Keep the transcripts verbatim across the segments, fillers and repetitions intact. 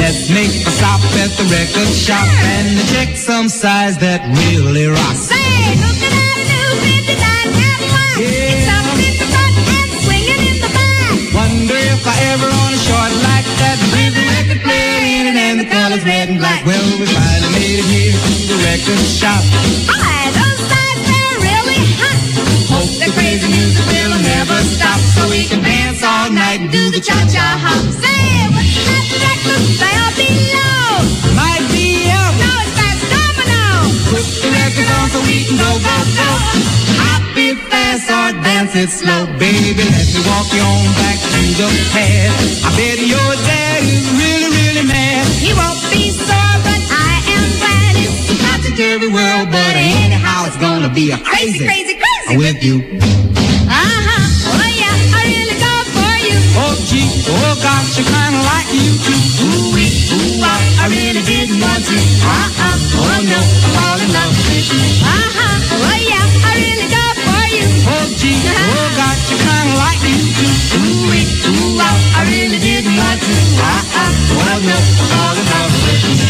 let's make a stop at the record shop and check some size that really rocks. Say, look at that new fifty-nine Cadillac. Yeah. It's up in the front and swinging in the back. Wonder if I ever own a short like that with a record player in it and the colors red and black. Well, we finally made it here to the record shop. Hi, those sides, they're really hot. Hope the crazy music will never stop so we can dance all night and do the cha-cha hop. Say, what's that record player below? Might be up. No, it's fast domino. Put the record on so we can go, go, go. Hop it fast or dance it slow. Baby, let me walk you on back to the past. I bet your dad is really, really mad. He won't be sore, but I am glad. It's a Topsy-turvy world, but anyhow it's gonna be a crazy, crazy, crazy, crazy with you. Uh-huh, oh yeah, I really go for you. Oh gee, oh gosh, I kinda like you too. Ooh-wee, ooh-ah, I really didn't want to. Uh-uh, oh no, I'm all in love with you. Uh-huh, oh yeah, I really go for you. Oh gee, oh gosh, I kinda like you too. Ooh-wee, ooh-ah, I really didn't want to. Uh-uh, oh no, I'm all in love with you.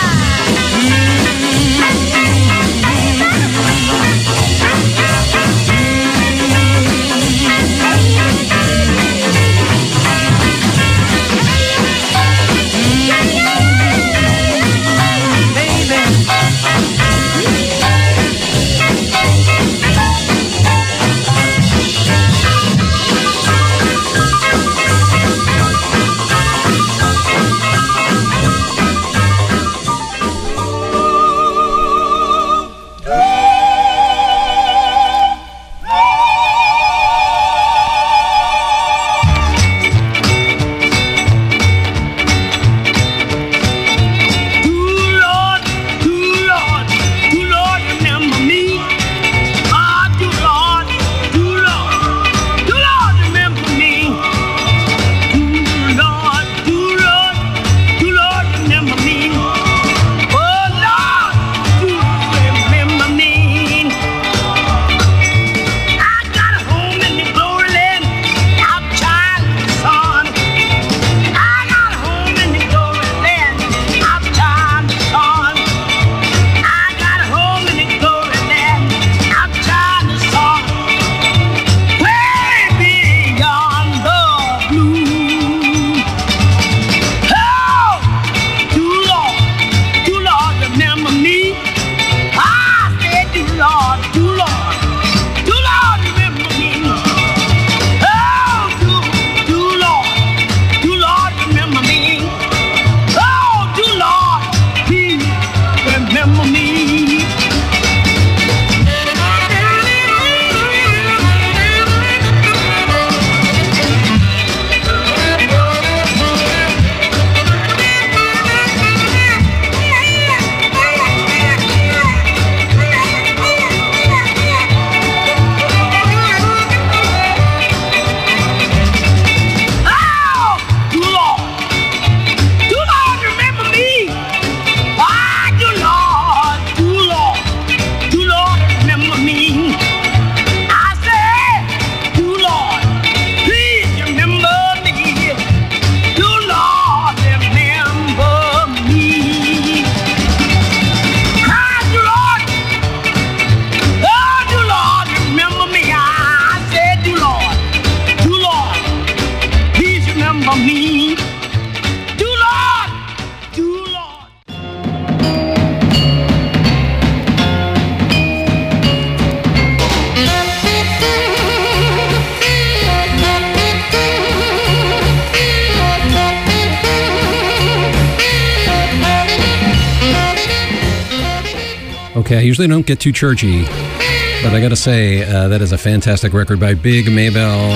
Okay, I usually don't get too churchy, but I gotta say, uh, that is a fantastic record by Big Maybelle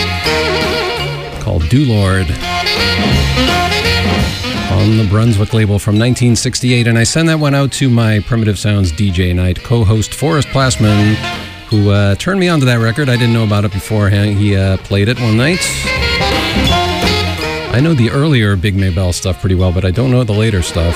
called Do Lord on the Brunswick label from nineteen sixty-eight. And I send that one out to my Primitive Sounds D J night co-host Forrest Plassman, who uh, turned me onto that record. I didn't know about it beforehand. He uh, played it one night. I know the earlier Big Maybelle stuff pretty well, but I don't know the later stuff.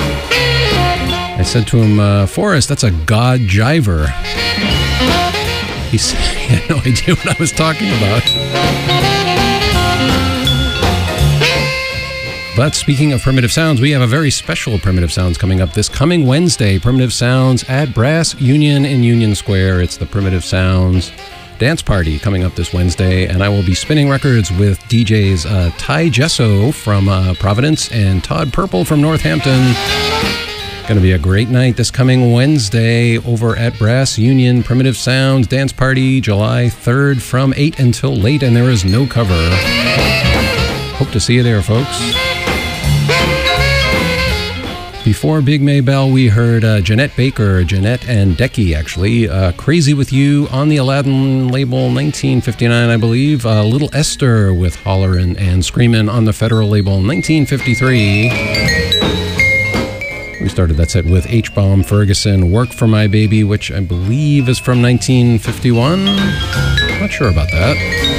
I said to him, uh, Forrest, that's a God jiver. He said he had no idea what I was talking about. But speaking of Primitive Sounds, we have a very special Primitive Sounds coming up this coming Wednesday. Primitive Sounds at Brass Union in Union Square. It's the Primitive Sounds Dance Party coming up this Wednesday, and I will be spinning records with D Js uh, Ty Gesso from uh, Providence and Todd Purple from Northampton. Going to be a great night this coming Wednesday over at Brass Union. Primitive Sounds Dance Party, July third from eight until late, and there is no cover. Hope to see you there, folks. Before Big Maybell, we heard uh, Jeanette Baker, Jeanette and Decky, actually. Uh, Crazy With You on the Aladdin label, nineteen fifty-nine, I believe. Uh, Little Esther with Hollerin' and Screamin' on the Federal label, nineteen fifty-three. We started that set with H-Bomb Ferguson, Work for My Baby, which I believe is from nineteen fifty-one. Not sure about that.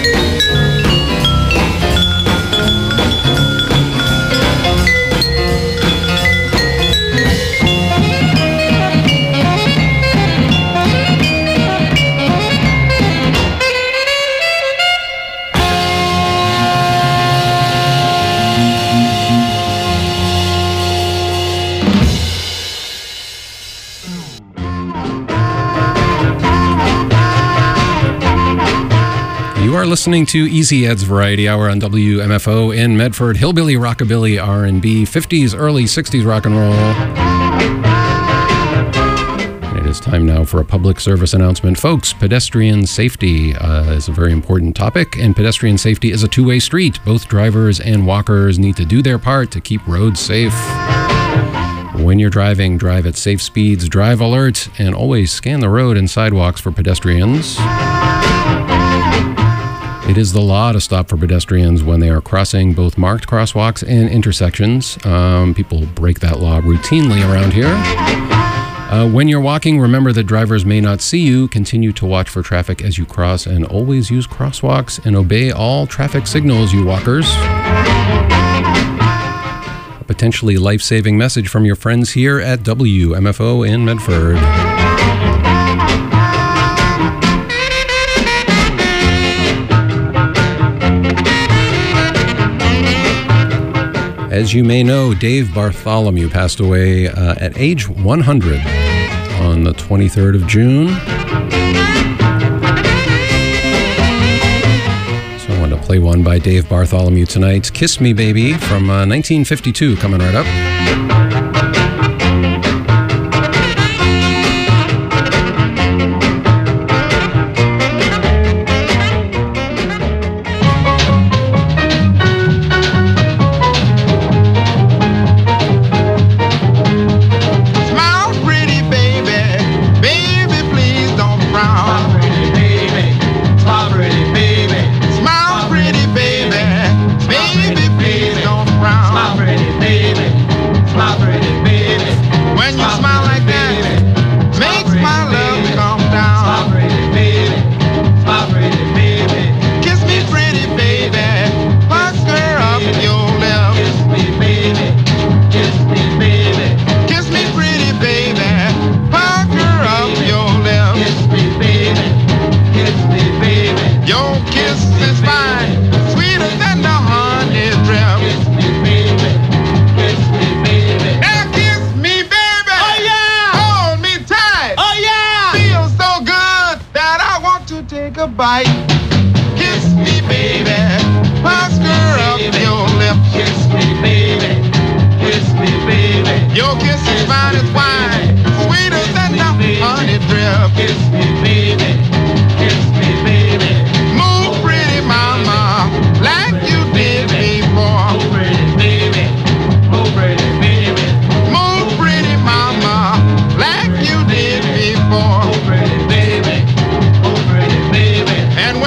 You are listening to Easy Ed's Variety Hour on W M F O in Medford. Hillbilly, rockabilly, R and B, fifties, early sixties rock and roll. And it is time now for a public service announcement. Folks, pedestrian safety uh, is a very important topic, and pedestrian safety is a two-way street. Both drivers and walkers need to do their part to keep roads safe. When you're driving, drive at safe speeds, drive alert, and always scan the road and sidewalks for pedestrians. It is the law to stop for pedestrians when they are crossing both marked crosswalks and intersections. Um, people break that law routinely around here. Uh, when you're walking, remember that drivers may not see you. Continue to watch for traffic as you cross, and always use crosswalks and obey all traffic signals, you walkers. A potentially life-saving message from your friends here at W M F O in Medford. As you may know, Dave Bartholomew passed away uh, at age one hundred on the twenty-third of June. So I wanted to play one by Dave Bartholomew tonight. Kiss Me Baby from uh, nineteen fifty-two, coming right up. And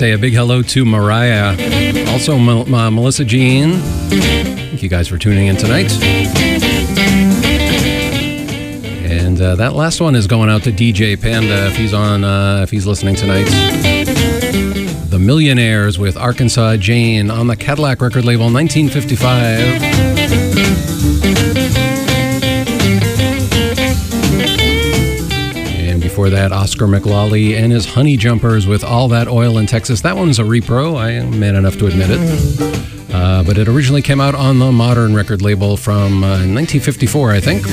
say a big hello to Mariah. Also, M- uh, Melissa Jean. Thank you guys for tuning in tonight. And uh, that last one is going out to D J Panda if he's on, uh, if he's listening tonight. The Millionaires with Arkansas Jane on the Cadillac record label, nineteen fifty-five. And before that, Oscar McLawley and his Honey Jumpers with All That Oil in Texas. That one's a repro, I am man enough to admit it. Uh, but it originally came out on the Modern record label from uh, nineteen fifty-four, I think.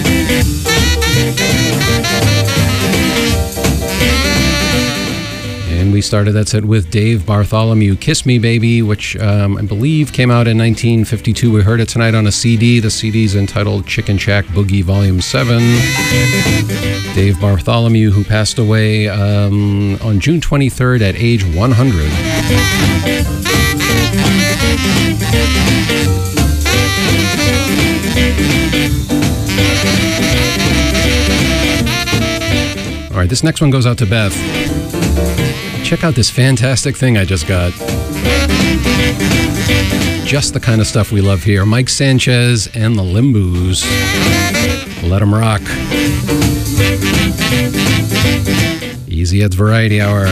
And we started that set with Dave Bartholomew, Kiss Me Baby, which um, I believe came out in nineteen fifty-two. We heard it tonight on a C D. The C D's entitled Chicken Shack Boogie Volume seven. Dave Bartholomew, who passed away um, on June twenty-third at age one hundred. All right, this next one goes out to Beth. Check out this fantastic thing I just got. Just the kind of stuff we love here. Mike Sanchez and the Limbus. Let 'em rock. Easy Ed's Variety Hour.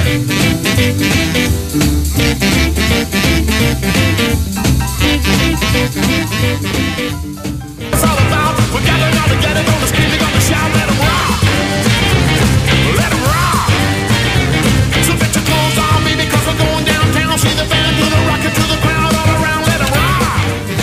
It's all about, we're gathering all together, gonna scream, they're gonna shout, let 'em rock. Let 'em rock. So get your clothes on, baby, cause we're going downtown. See the band do the rocket to the crowd all around, let 'em rock.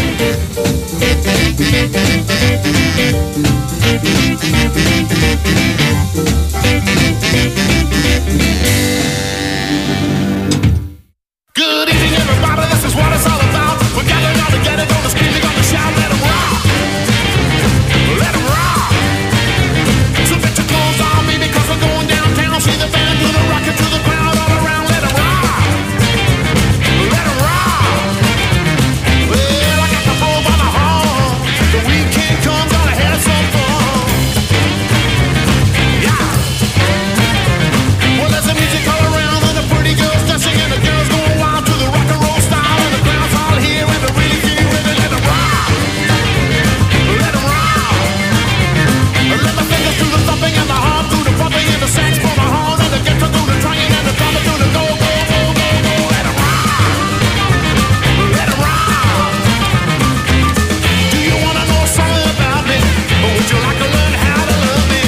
Good evening, everybody, this is what it's all about. We're gathering all together, gonna scream, they're gonna shout, let 'em rock. Let 'em rock. So get your clothes on, baby, cause we're going downtown. See the band do the rocket to the crowd all around. Let 'em rock. Let 'em rock. Well, I got the bull by the horn. The weekend comes, gonna have some fun. Yeah. Well, there's a music all around and the pretty girls dancing and the girls going wild to the rock and roll style and the crowd's all here and they really feel ready. Let 'em rock. Let 'em rock. Let the fingers do the thumping and the arm do the bumping and the sax for the horn and the guitar do the twanging and the drummer do the go go go go go. Let 'em rock. Let 'em rock. Do you wanna know something about me, or would you like to learn how to love me?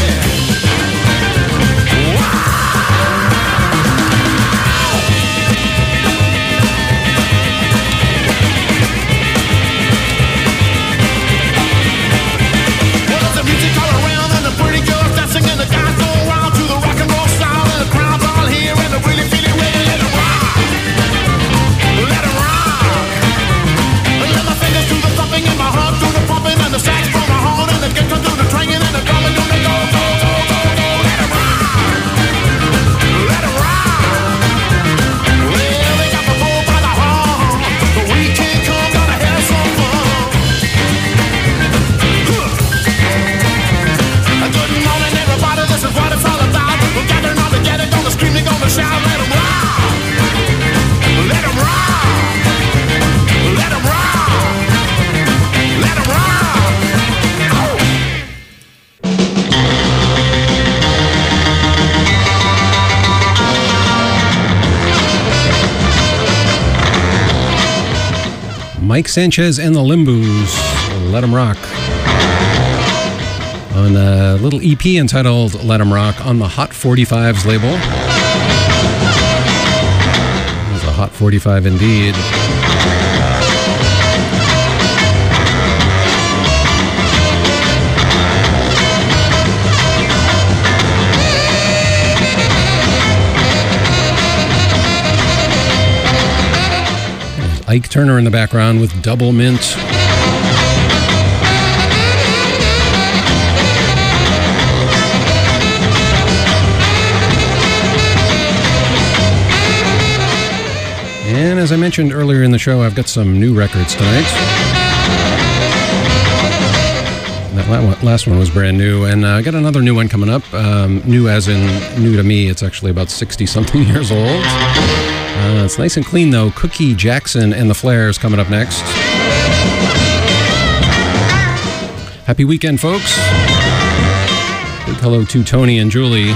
Well, there's the music all around and the pretty girls dancing and the guys going wild to the rock and roll style and the crowd's all here and they're really feeling ready. Let 'em rock. Let 'em rock. Let my fingers do the thumping and my heart do the pumping and the sax for the horn and the guitar do the twanging and the drummer do the go go go go go. Let 'em rock. Let 'em rock. Well, they got the bull by the horn. The weekend comes, gonna have some fun. Good morning, everybody. This is what it's all about. We're gathering all together, gonna scream, they're gonna shout. Let 'em rock. Let 'em rock. Let 'em rock. Let 'em rock. Oh. Mike Sanchez and the Limbus, Let 'em Rock. On a little E P entitled Let 'em Rock on the Hot forty-fives label. It was a Hot forty-five indeed. There's Ike Turner in the background with Double Mint. And as I mentioned earlier in the show, I've got some new records tonight. That last one was brand new, and uh, I got another new one coming up. Um, new as in new to me. It's actually about sixty-something years old. Uh, it's nice and clean, though. Cookie Jackson and the Flares coming up next. Happy weekend, folks. Big hello to Tony and Julie.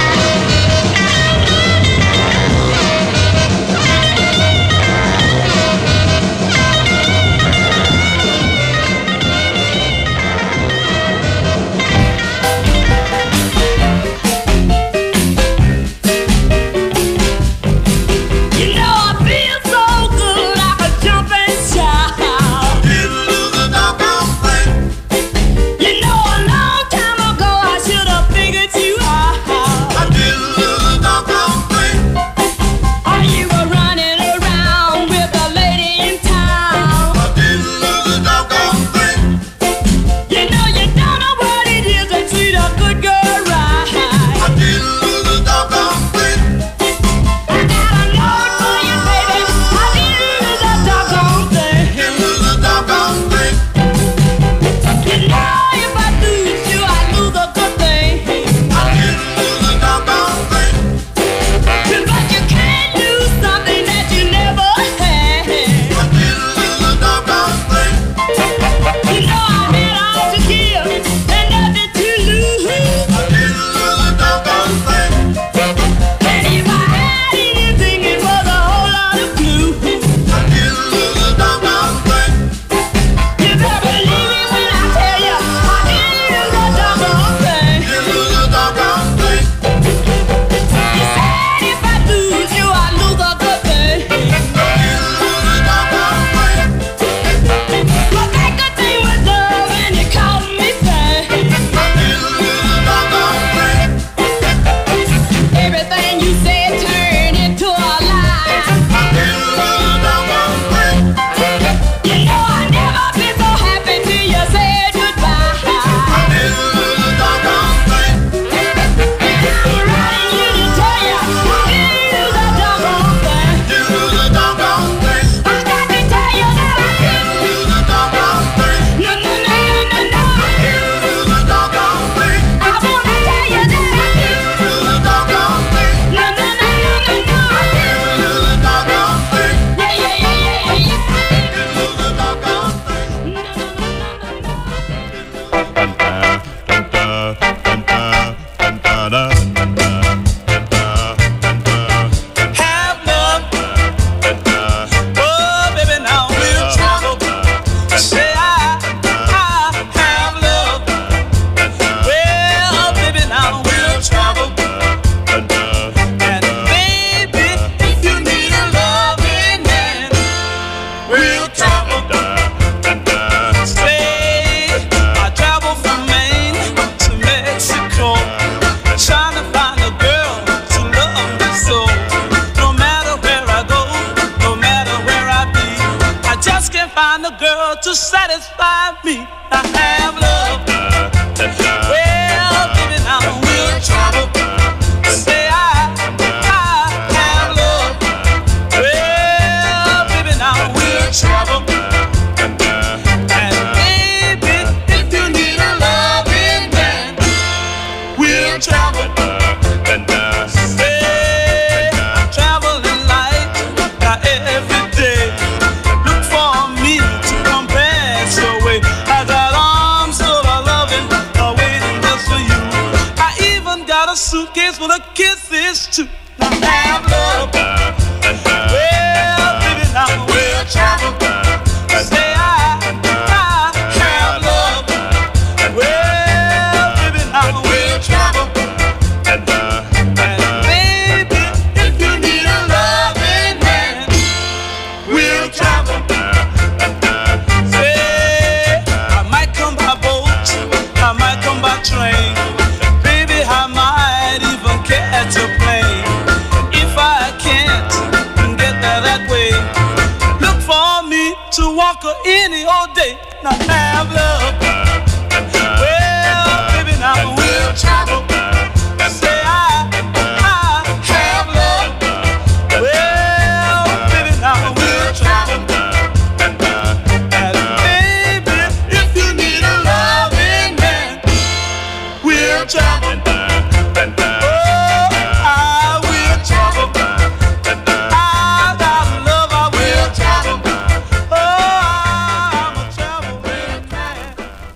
To satisfy me, I have love. Well, baby, now we'll travel. Say I, I have love. Well, baby, now we'll travel. And baby, if you need a loving man, we'll travel. Say I'm traveling light every day. Look for me to come pass your way. I got arms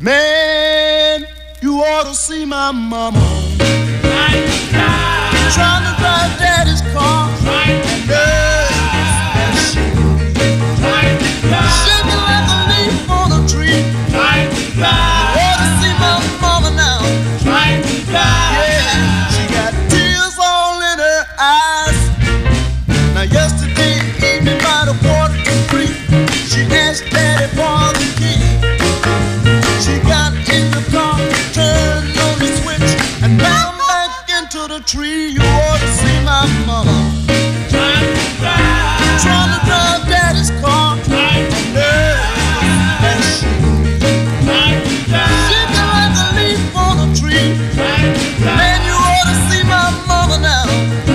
Man, you ought to see my mama. Trying to drive daddy's car. And girl, and she shaking like a leaf on a tree. You ought to see my mama now. Yeah, she got tears all in her eyes. Now yesterday evening by the quarter to three, she asked daddy for the key. She got in the car, turned on the switch, and ran back into the tree. You ought to see my mama. Trying to drive, trying to drive daddy's car. And girl, and she shaking like a leaf on a tree. Man, you ought to see my mama now.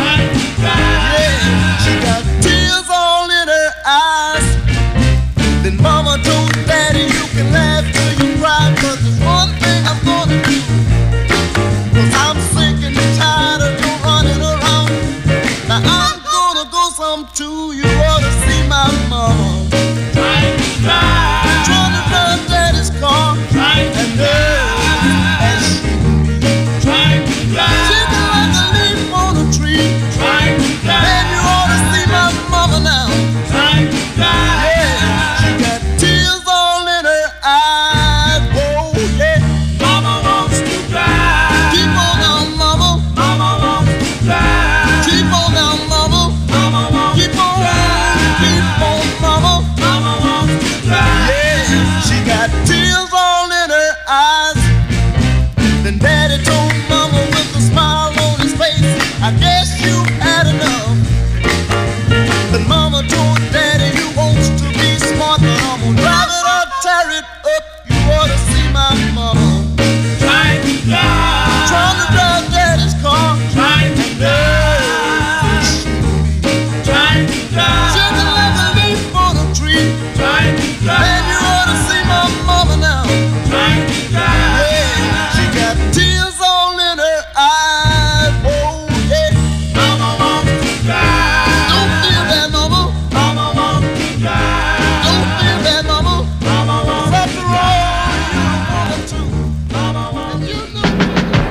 Yeah, she got tears all in her eyes. Then mama told daddy, you can laugh till you cry, 'cause there's one thing I'm gonna do. 'Cause I'm sick and tired of you running around. Now I'm gonna go some too. You ought to see my mama. Trying to drive, trying to drive daddy's car. And girl, and she trying to drive, shaking like a leaf on a tree. Trying to drive, man, you ought to see my mama now. Trying to drive, yeah, she got tears all in her eyes. Oh yeah, mama wants to drive. Keep on now, mama. Mama wants to drive. Keep on now, mama. Mama wants keep on, to drive. Keep on, mama. Mama wants to drive. Yeah, she got tears all in her eyes. Then daddy told mama with a smile on his face, I guess you had enough. Then mama told daddy, you wants to be smart, but I'm gonna drive it or tear it up. You ought to see my mama. Trying to drive, trying to drive daddy's car. Trying to drive, trying to drive, shaking like a leaf on a tree. Trying to drive, man, you ought to see my mama now. Trying to drive, yeah, she got tears all in her eyes. Oh yeah, mama wants to drive. Don't feel bad, mama. Mama wants to drive. Don't feel bad, mama. Mama wants to drive. After all, you want to. Mama wants to drive.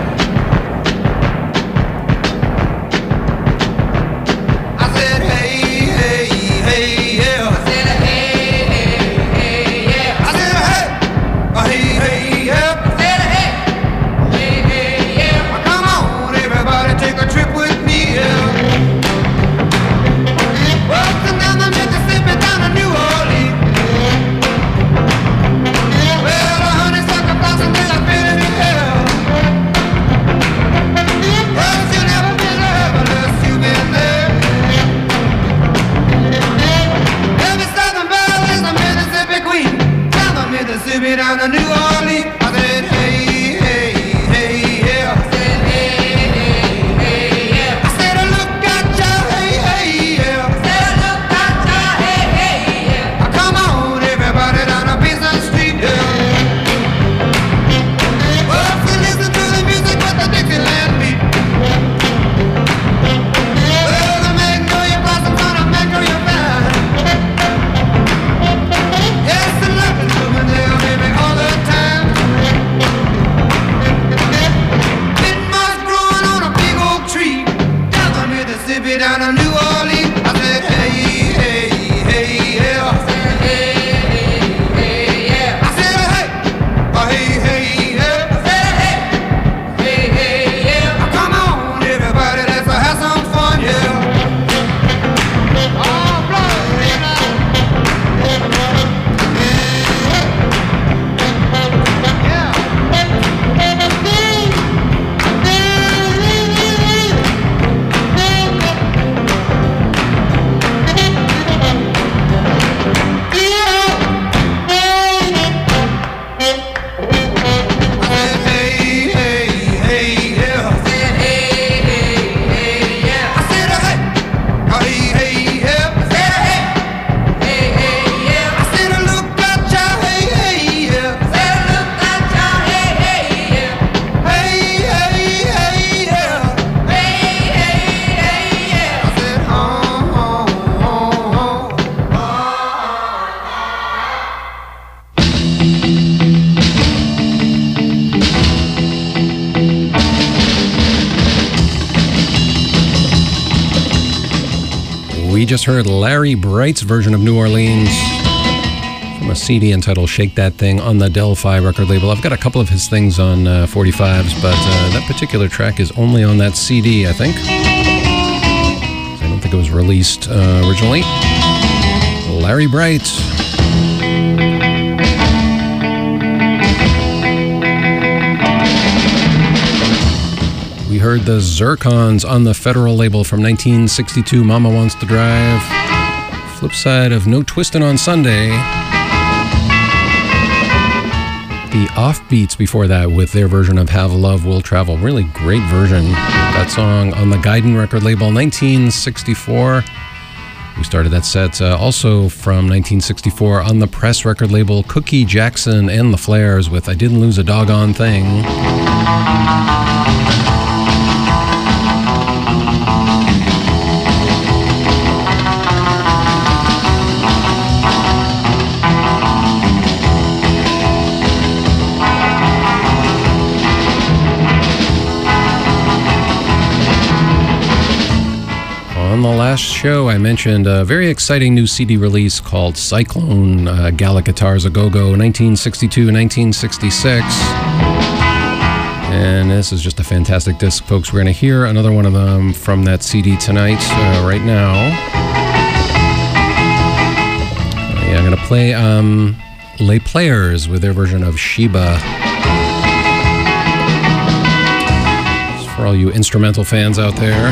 I said, hey, hey, hey, yeah. I said, hey, hey, hey, yeah. I said, hey, uh, hey, hey, yeah. I said, hey, hey, hey, yeah. Well, come on, everybody, take a trip with me, yeah. Walking down the Mississippi, down to New Orleans. Well, a honeysuckle blossom till I feel it in hell. Well, you'll never be there unless you've been there. Every Southern belle is a Mississippi queen. Down the Mississippi, down to New Orleans. I said, hey, hey, hey, yeah. I said, hey, hey, hey, yeah. I said, look at ya, hey, hey, yeah. I said, look at ya, hey, hey, yeah. Come on, everybody, down a Beeson Street, yeah. Well, if you listen to the music with the Dixieland beat. Well, the magnolia blossoms on a magnolia vine. Yes, the lovely woman there, baby, all the time. We just heard Larry Bright's version of New Orleans from a C D entitled Shake That Thing on the Delphi record label. I've got a couple of his things on uh, forty-fives, but uh, that particular track is only on that C D, I think. I don't think it was released uh, originally. Larry Bright. We heard the Zircons on the Federal label from nineteen sixty-two, Mama Wants to Drive. Flip side of No Twistin' on Sunday. The Offbeats before that with their version of Have Love Will Travel. Really great version. That song on the Gaiden record label, nineteen sixty-four. We started that set uh, also from nineteen sixty-four on the Press record label, Cookie Jackson and the Flares with I Didn't Lose a Doggone Thing. On the last show, I mentioned a very exciting new C D release called Cyclone, uh, Gallic Guitars A Go-Go, nineteen sixty-two and nineteen sixty-six. And this is just a fantastic disc, folks. We're going to hear another one of them from that C D tonight, uh, right now. Uh, yeah, I'm going to play um, Les Players with their version of Sheba. It's for all you instrumental fans out there.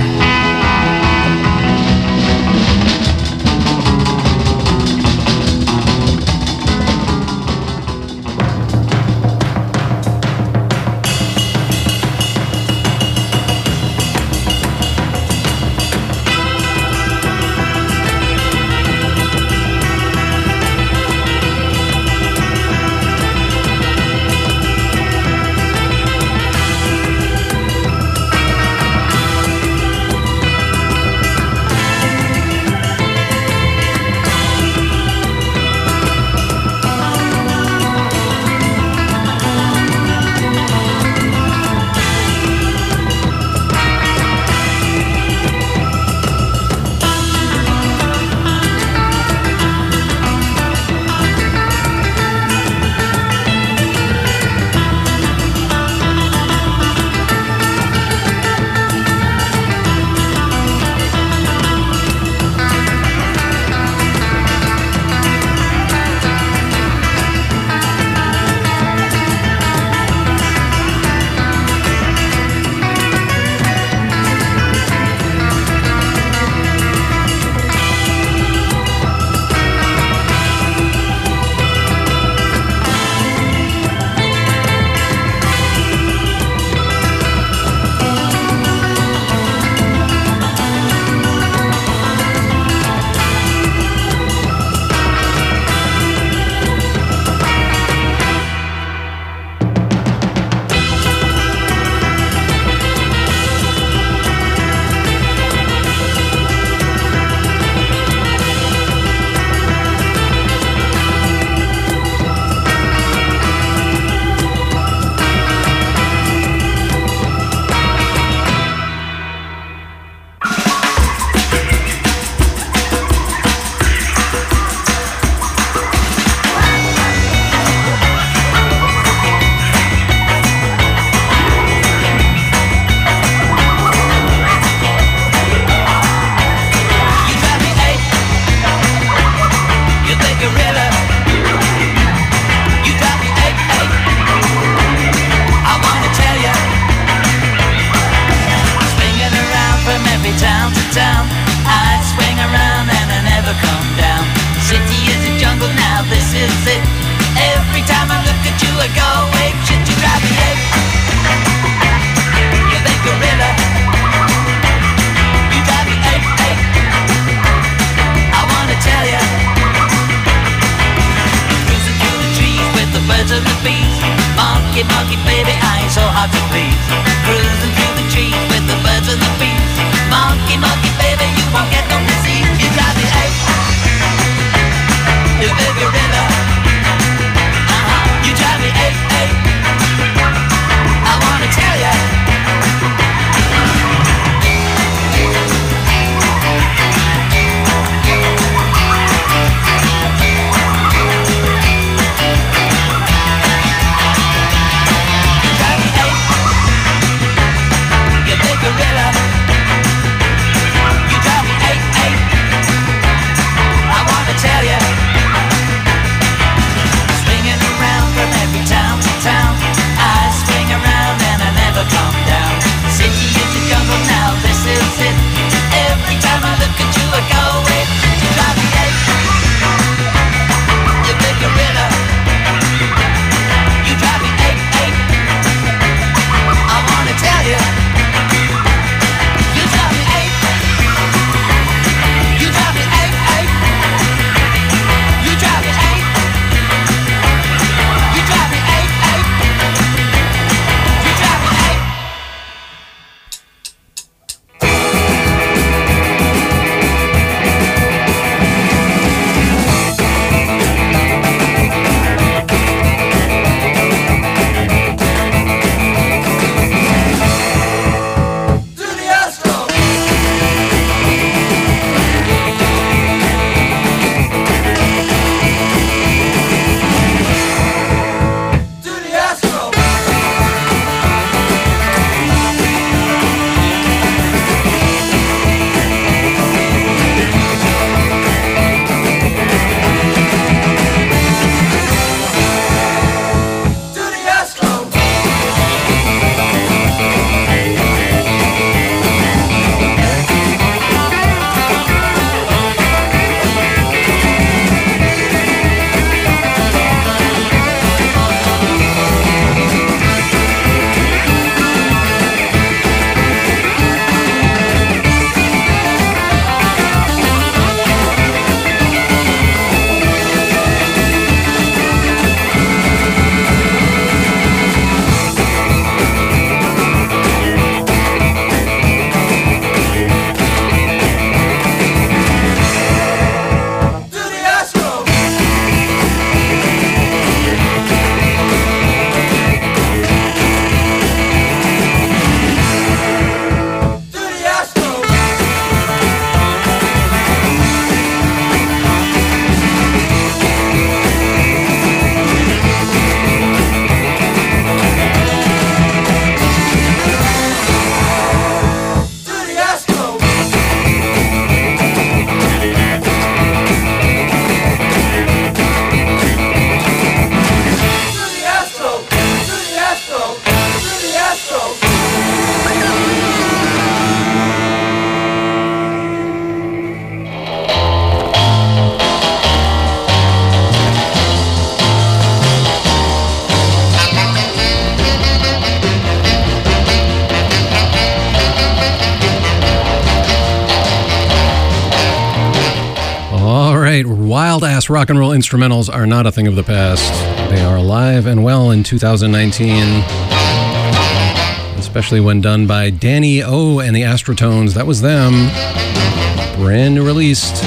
Yes, rock and roll instrumentals are not a thing of the past. They are alive and well in two thousand nineteen, especially when done by Danny O and the Astrotones. That was them. Brand new released.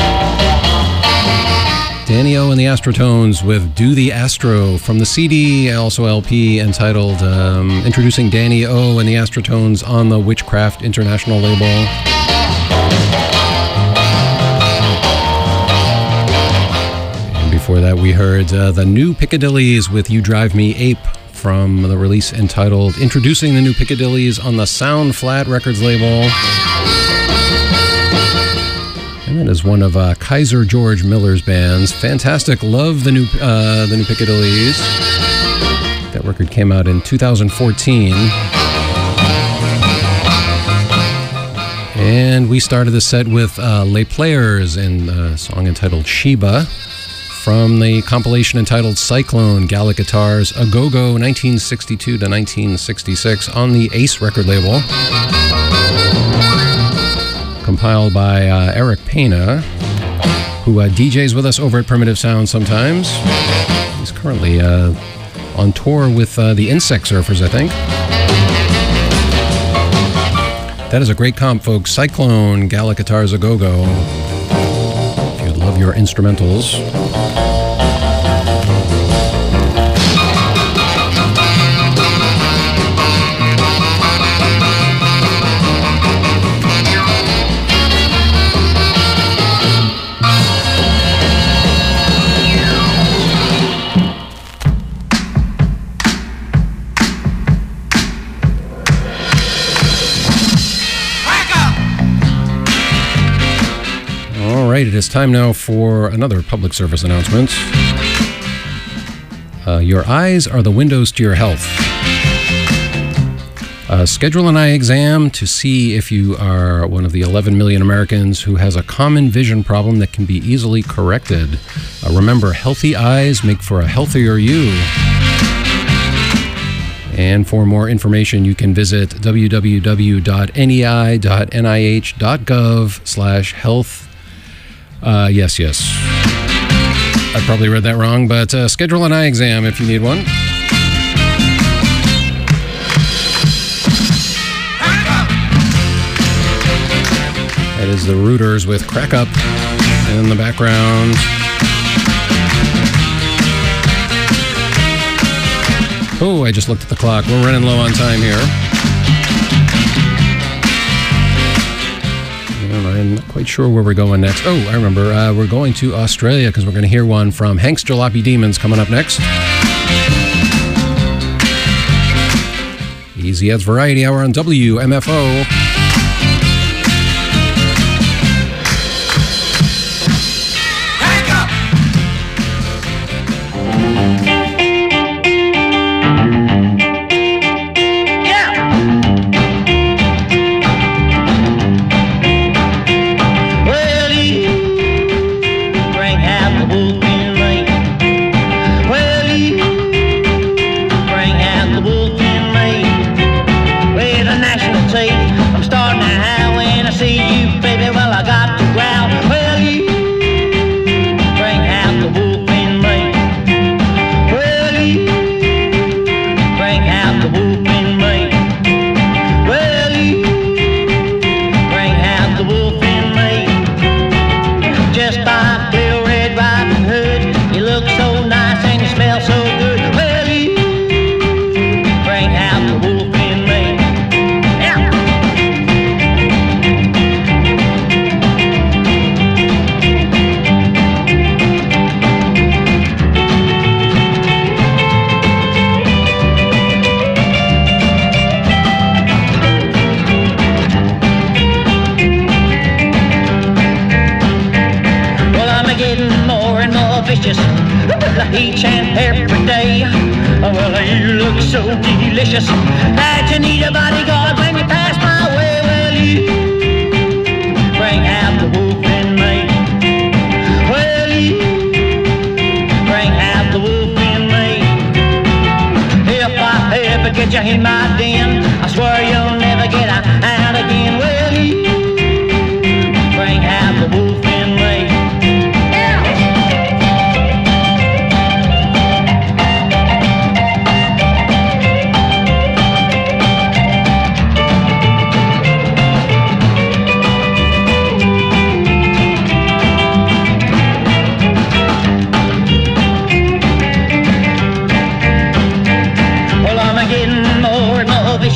Danny O and the Astrotones with Do the Astro from the C D, also L P, entitled um, Introducing Danny O and the Astrotones on the Witchcraft International label. Before that, we heard uh, the New Piccadillys with You Drive Me Ape from the release entitled Introducing the New Piccadillys on the Sound Flat Records label. And that is one of uh, Kaiser George Miller's bands. Fantastic. Love the new, uh, the new Piccadillys. That record came out in two thousand fourteen. And we started the set with uh, Les Players and a song entitled Sheba, from the compilation entitled Cyclone, Gallic Guitars, A Go-Go, nineteen sixty-two to nineteen sixty-six, on the Ace record label. Compiled by uh, Eric Pena, who uh, D Js with us over at Primitive Sound sometimes. He's currently uh, on tour with uh, the Insect Surfers, I think. That is a great comp, folks. Cyclone, Gallic Guitars, A Go-Go. Love your instrumentals. It is time now for another public service announcement. Uh, your eyes are the windows to your health. Uh, schedule an eye exam to see if you are one of the eleven million Americans who has a common vision problem that can be easily corrected. Uh, remember, healthy eyes make for a healthier you. And for more information, you can visit w w w dot n e i dot n i h dot gov slash health. Uh, yes, yes. I probably read that wrong, but uh, schedule an eye exam if you need one. That is the Rooters with Crack Up in the background. Oh, I just looked at the clock. We're running low on time here. I'm not quite sure where we're going next. Oh, I remember. Uh, we're going to Australia because we're going to hear one from Hank's Jalopy Demons coming up next. Easy as Variety Hour on W M F O. Each and every day. Well, you look so delicious that you need a bodyguard when you pass my way. Well, you bring out the wolf in me. Well, you bring out the wolf in me. If I ever get you in my den, I swear you'll never get out again. Well, you bring out the wolf in me. Yeah.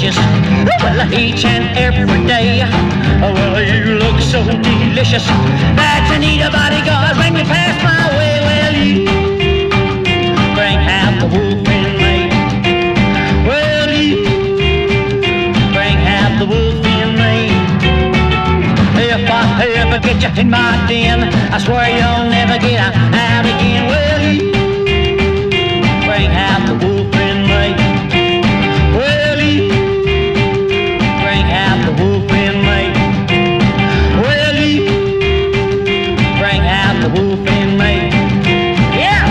delicious. Well, each and every day. Well, you look so delicious that you need a bodyguard when you pass my way. Well, you bring half the wolf in me. Well, you bring half the wolf in me. If I ever get you in my den, I swear you'll never get out again. Well, you bring half the wolf in me. Well, you bring half the wolf in me. Well, you bring half the wolf in me. Yeah!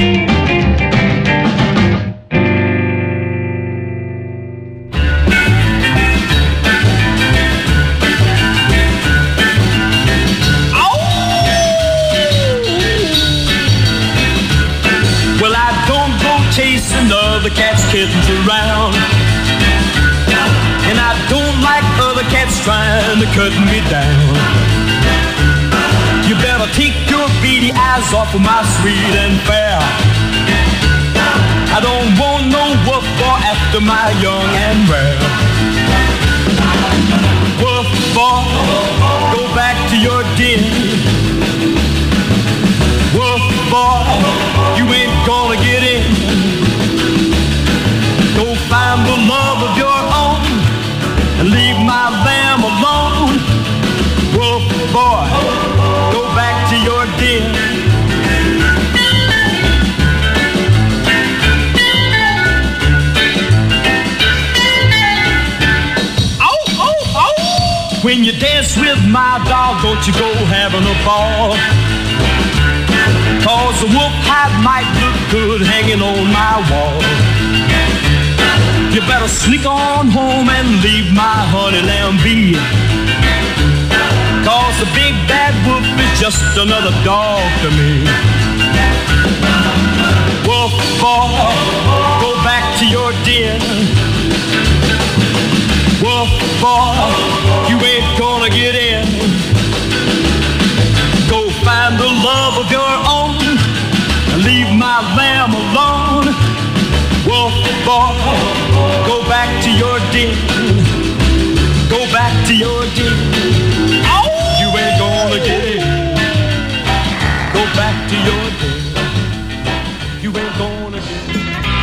Well, I don't go chasing other cats' kittens around, and I don't like other cats trying to cut me down. You better take your beady eyes off of my sweet and fair. I don't want no wolf boy after my young and rare. Wolf boy, go back to your den. Wolf boy, you ain't gonna get in. Go find the love of your own and leave my lamb alone. Wolf boy, go back to your den. Oh, oh, oh! When you dance with my dog, don't you go having a ball. Cause the wolf hide might look good hanging on my wall. You better sneak on home and leave my honey lamb be. Cause the big bad wolf is just another dog to me. Wolf boy, go back to your den. Wolf boy, you ain't gonna get in. Go find the love of your own and leave my lamb alone. Wolf boy, go back to your den. Go back to your den. Oh! You ain't gonna get in. Go back to your den. You ain't gonna get in.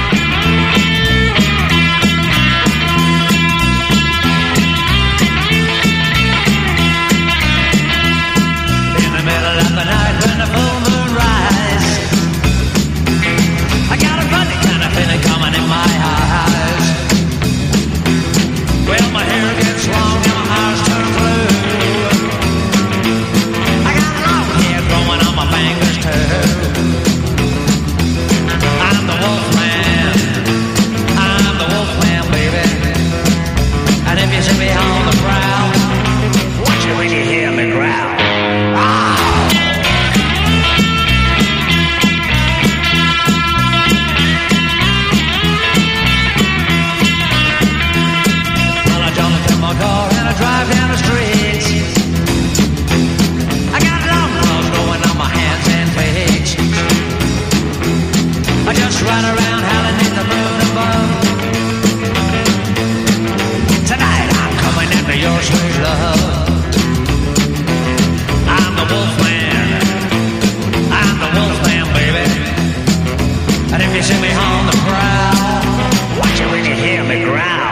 In the middle of the night when the full moon rise, I got a funny kind of feeling coming in my eyes. Well, my hair gets long and my eyes turn blue. I got a long hair growing on my fingers too. I'm the wolf man. I'm the wolf man, baby. And if you see me on the prowl, watch it when you hear me growl. Car and I drive down the street. I got long claws growing on my hands and feet. I just run around howling in the moon above. Tonight I'm coming into your sweet love. I'm the wolf man. I'm the wolf man, baby. And if you see me on the prowl, watch it when you hear me growl.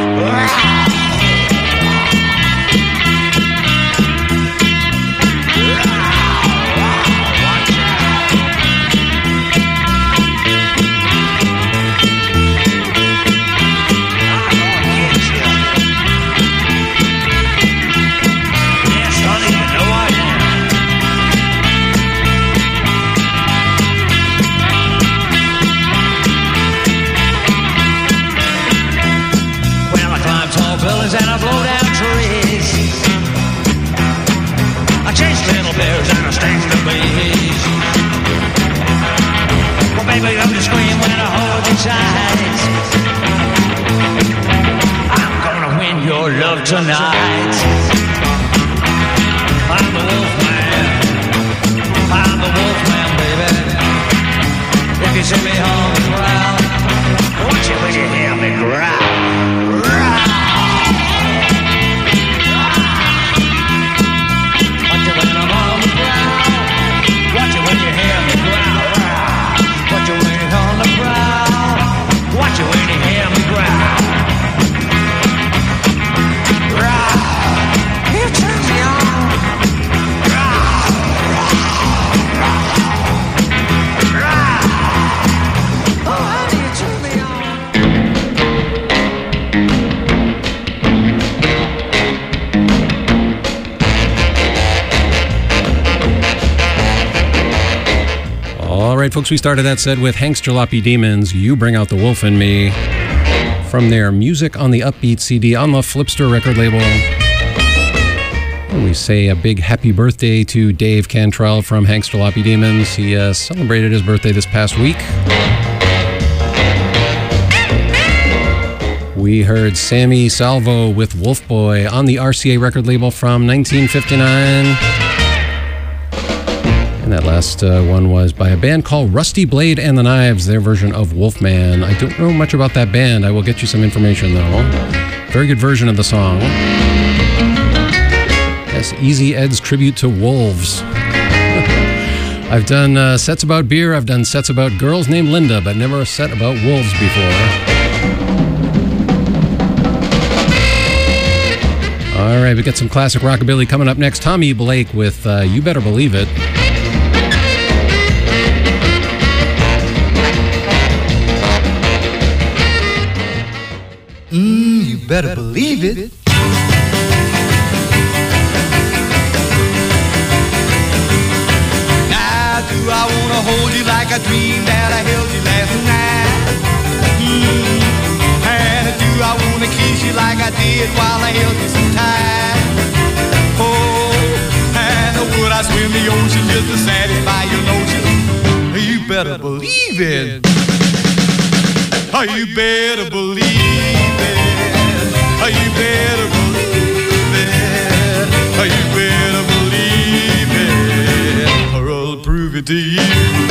And I blow down trees. I chase little bears and I sting the bees. Well, baby, I'm just scream when I hold you tight. I'm gonna win your love tonight. I'm the wolf man. I'm the wolf man, baby. If you see me on the ground, watch it when you hear me growl. Growl. right, folks, we started that set with Hank's Jalopy Demons, You Bring Out the Wolf in Me, from their Music on the Upbeat C D on the Flipster record label. And we say a big happy birthday to Dave Cantrell from Hank's Jalopy Demons. He uh, celebrated his birthday this past week. We heard Sammy Salvo with Wolf Boy on the R C A record label from nineteen fifty-nine. And that last uh, one was by a band called Rusty Blade and the Knives, their version of Wolfman. I don't know much about that band. I will get you some information, though. Very good version of the song. Yes, Easy Ed's tribute to wolves. I've done uh, sets about beer. I've done sets about girls named Linda, but never a set about wolves before. All right, we got some classic rockabilly coming up next. Tommy Blake with uh, You Better Believe It. Mmm, you better believe it. Now do I wanna hold you like I dreamed that I held you last night? Mmm, and do I wanna kiss you like I did while I held you so tight? Oh, and would I swim the ocean just to satisfy your notion? You better believe it. Oh, you better believe it. Oh, you better believe it. Oh, you better believe it. Or I'll prove it to you.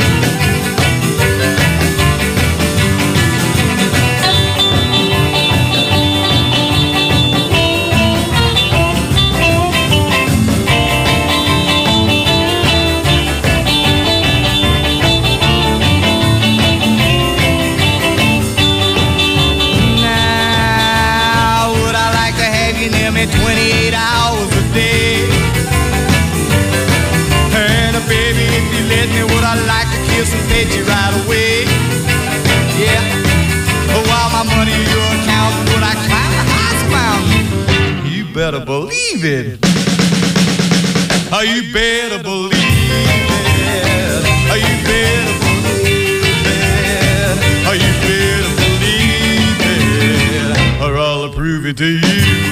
twenty-eight hours a day. And uh, baby, if you let me, would I like to kiss and pet you right away? Yeah. While my money in your account, would I climb the highest mountain? You better believe it. Oh, you better believe it. Oh, you better believe it. Oh, you better believe it. Or I'll prove it to you.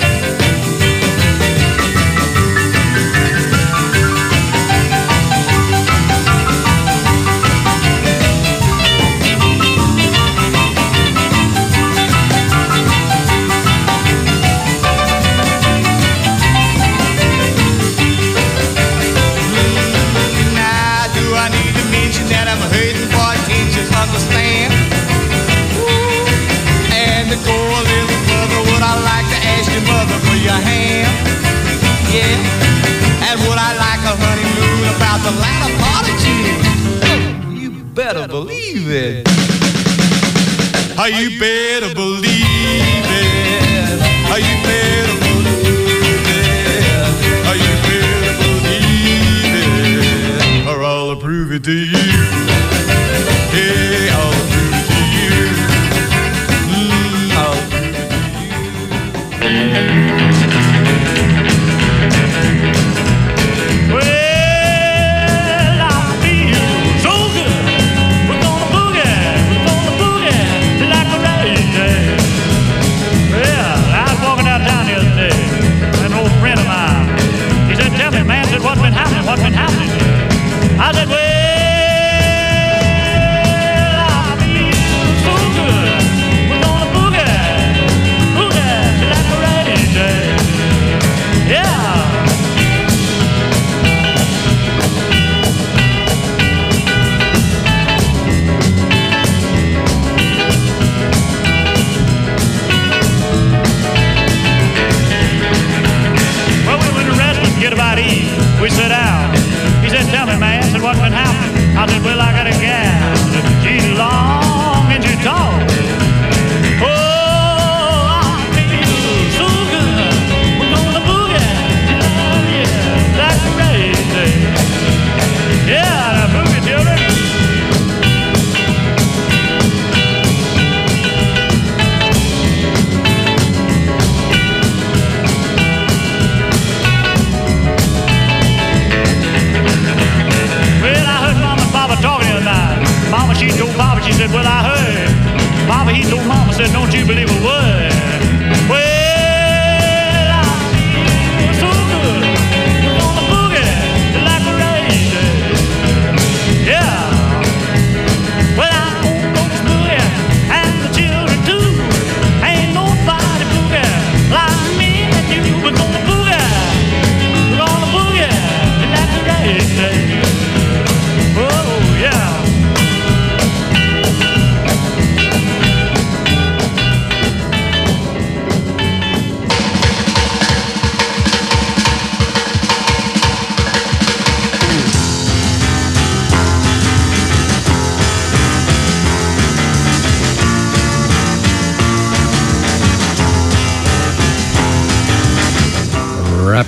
Understand? And to go a little further, would I like to ask your mother for your hand? Yeah. And would I like a honeymoon about the latter part of June? You better believe it. Oh, you better believe it. Oh, you better believe it. Oh, you better believe it. Or I'll prove it to you. Hey, I'll prove it to you. Mm, I'll prove it to you. Well, I feel so good. We're gonna boogie, we're gonna boogie till like a rain. Well, I was walking out down the other day. An old friend of mine. He said, "Tell me, man, said, what's been happening? What's been happening?" I said, "Well,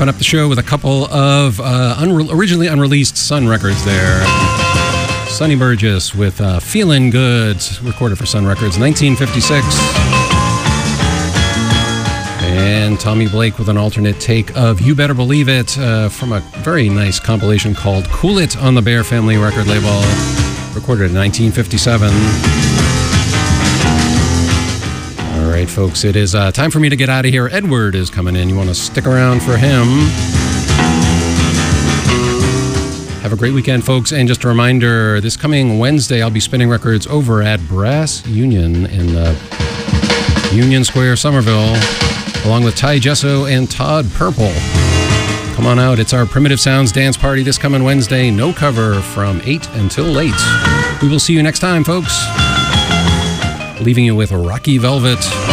Wrapping up the show with a couple of uh, unre- originally unreleased Sun records there. Sonny Burgess with uh, Feelin' Good, recorded for Sun Records, nineteen fifty-six. And Tommy Blake with an alternate take of You Better Believe It uh, from a very nice compilation called Cool It on the Bear Family record label, recorded in nineteen fifty-seven. All right, folks, it is uh, time for me to get out of here. Edward is coming in. You want to stick around for him. Have a great weekend, folks. And just a reminder, this coming Wednesday, I'll be spinning records over at Brass Union in uh, Union Square, Somerville, along with Ty Gesso and Todd Purple. Come on out. It's our Primitive Sounds dance party this coming Wednesday. No cover from eight until late. We will see you next time, folks. Leaving you with Rocky Velvet.